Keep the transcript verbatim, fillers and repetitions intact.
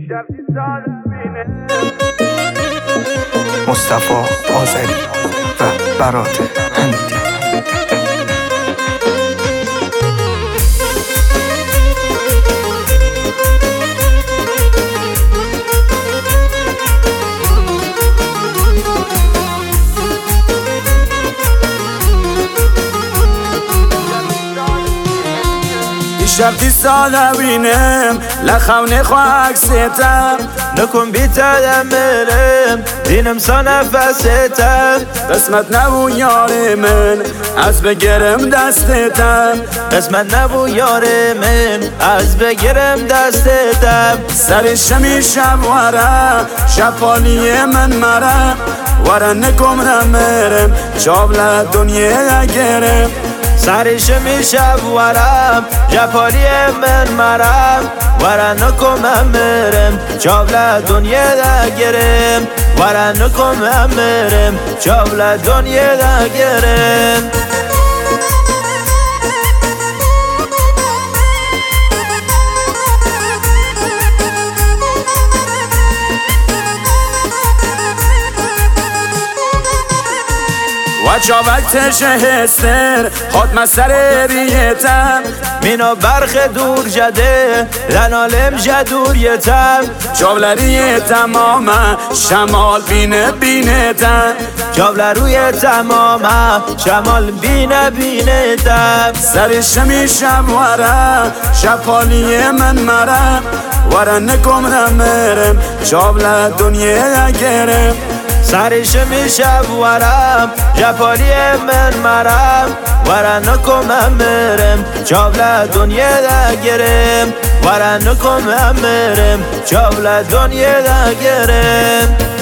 مصطفی آذری و برات هندی. شرطی ساده بینم لخم نخواه اکسیتم نکن بیتدم برم دینم سا نفسیتم قسمت نبو یار من از بگرم دستتم قسمت نبو یار من از بگرم دستتم سر شمی شب وره شپالی من مره وره نکم نمرم چابل دنیا گرم سرش میشب ورم جپالی من مرم ورن نکم امرم چابل دنیا دا گرم ورن نکم امرم چابل دنیا دا گرم و چا وقتش هستر خود مسر ریتم مینا برخ دور جده لنالم جدوریتم چابلری تمامه شمال بینه بینتم چابلروی تمامه شمال بینه بینتم سر شمی شب وره شپالی من مرم وره نکم نمرم چابل دنیا گرم سرش میشب ورم جپالی من مرم ورن نکم امرم چابل دنیا دا گرم ورن نکم امرم چابل دنیا دا گرم